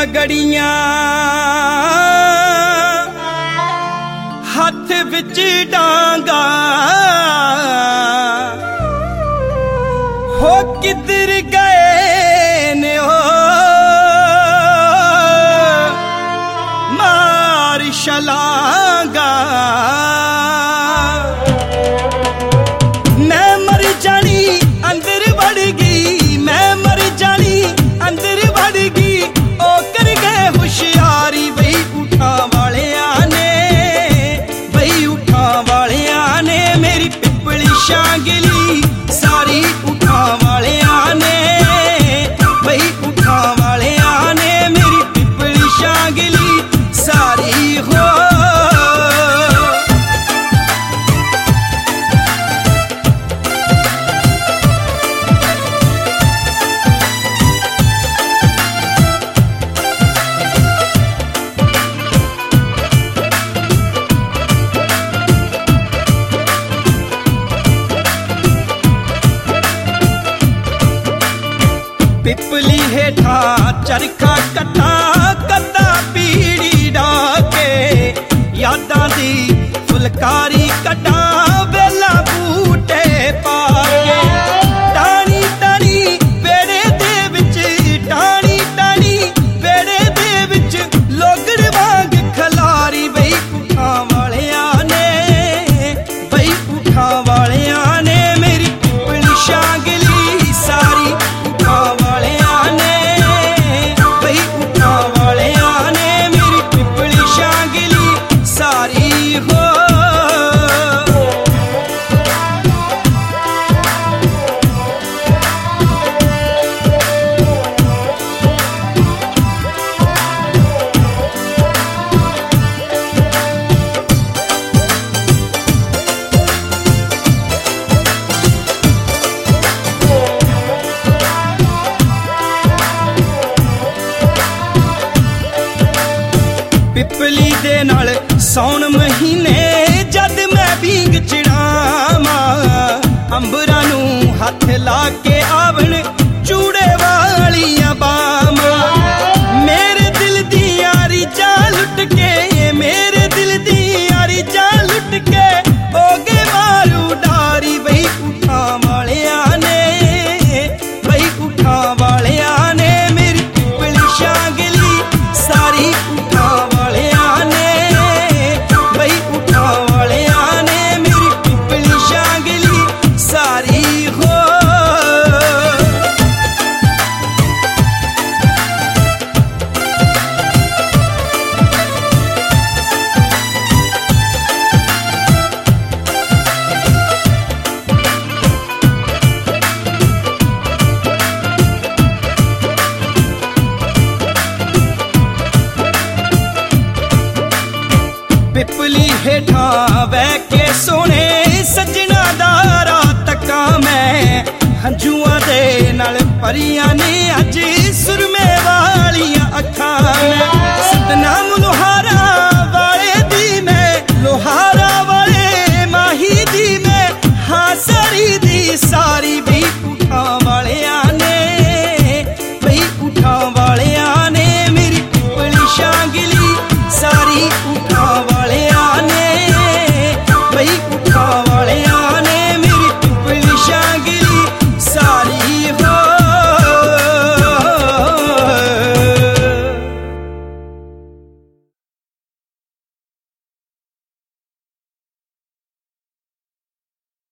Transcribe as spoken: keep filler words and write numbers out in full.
गड़ियां हाथ विच डांगा हो किधर गए ने ओ मार शलांगा मैं मर जानी अंदर बढ़ गई मैं मर जानी अंदर बढ़ गई ओ कर गए होशियारी बई उठा वाले आने बई उठा वाले आने मेरी पिपली शांगली सारी उठा वाले आने बई उठा वाले आने मेरी पिपली शांगली सारी हो पिपली हेठा चरखा कट्ठा कदा पीड़ी डाके यादां दी फुलकारी कटा वेला बूटे पाके टाणी टाणी वेड़े दे विच टाणी टाणी वेड़े दे विच लोगड़ वांग खलारी बई उठा वालियां ने बई उठा वालियां ने मेरी पिपली शांगली सारी उठा पिपली दे नाल सौन महीने जद मैं बींग चढ़ावा अंबरां नूं हथ ला के आवन चूड़े वालियां बामा मेरे दिल दी यारी जा लुट के मेरे दिल दी यारी जा लुट के हो गए मारू डारी बई उठा वालियां ने बई उठा वालियां ने मेरी पिपली शांगली सारी उठा पिपली हेठा बह के सोने सजना दा रात तका मैं हंजुआं दे नाल परियां ने